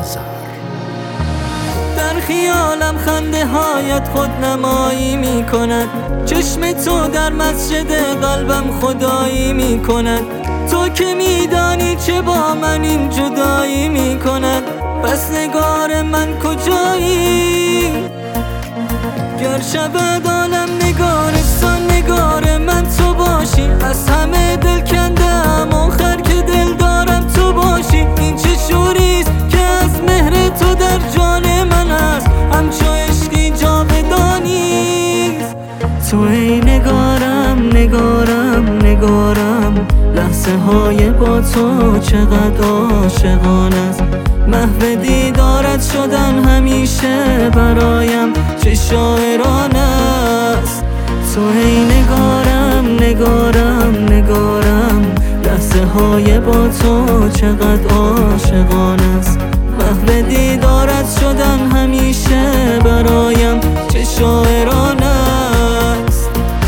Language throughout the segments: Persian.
در خیالم خنده هایت خود نمایی می کند، چشم تو در مسجد قلبم خدایی می کند. تو که میدانی چه با من این جدایی می کند، پس نگار من کجایی؟ گر شود عالم نگارستان، نگار من تو باشی. از همه دل کندم آخر که دل دارم تو باشی. این چه شوریست که از مهر تو در جان من است، همچو عشقی جاودانیست. تو ای نگارم نگارم نگارم، لحظه های با تو چقدر عاشقانه است. محو دیدارت شدن همیشه برایم چه شاعرانه است. تو ای نگارم نگارم نگارم، لحظه های با تو چقدر عاشقانه است. محو دیدارت شدن همیشه برایم چه شاعرانه است.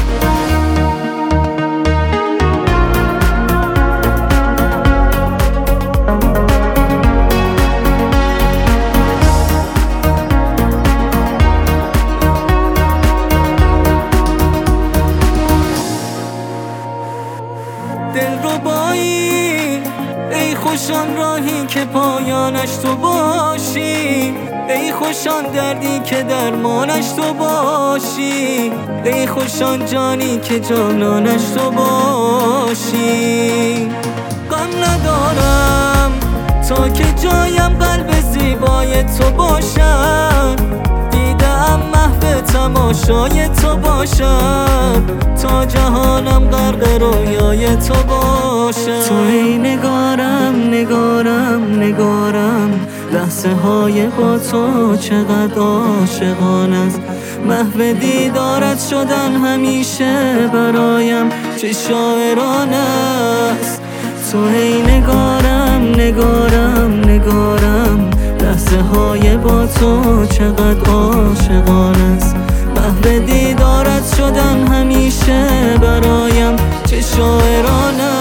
دلربایی ای خوشان راهی که پایانش تو باشی، ای خوشان دردی که درمانش تو باشی، ای خوشان جانی که جانانش تو باشی. غم ندارم تا که جایم قلب زیبای تو باشم، دیدم محو تماشای تو باشم، تا جهانم غرق رویای تو باشم. تو ای نگارم نگارم نگارم، لحظه های با تو چقدر عاشقانه است. محو دیدارت شدن همیشه برایم چه شاعرانه است. تو ای نگارم نگارم نگارم، لحظه های با تو چقدر عاشقانه است. محو دیدارت شدن همیشه برایم چه شاعرانه